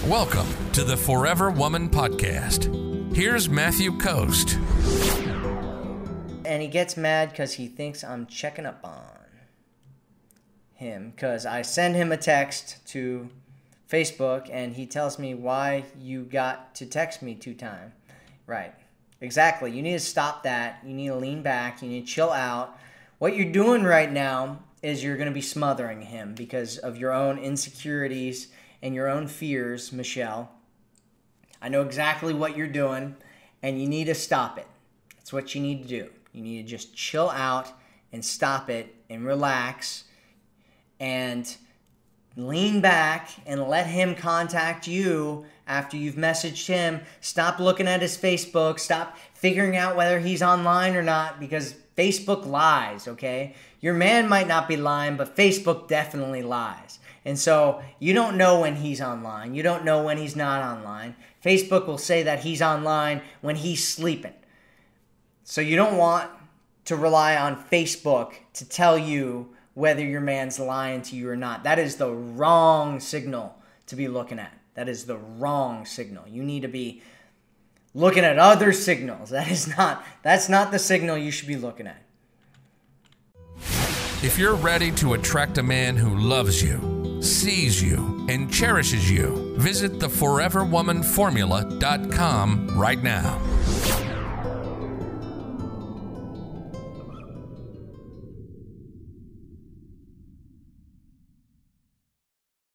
Welcome to the Forever Woman Podcast. Here's Matthew Coast. And he gets mad because he thinks I'm checking up on him because I send him a text to Facebook and he tells me why you got to text me 2 times. Right. Exactly. You need to stop that. You need to lean back. You need to chill out. What you're doing right now is you're going to be smothering him because of your own insecurities and your own fears, Michelle. I know exactly what you're doing, and you need to stop it. That's what you need to do. You need to just chill out and stop it and relax and lean back and let him contact you after you've messaged him. Stop looking at his Facebook. Stop figuring out whether he's online or not because Facebook lies, okay? Your man might not be lying, but Facebook definitely lies. And so you don't know when he's online. You don't know when he's not online. Facebook will say that he's online when he's sleeping. So you don't want to rely on Facebook to tell you whether your man's lying to you or not. That is the wrong signal to be looking at. That is the wrong signal. You need to be looking at other signals. That's not the signal you should be looking at. If you're ready to attract a man who loves you, sees you, and cherishes you, visit theforeverwomanformula.com right now.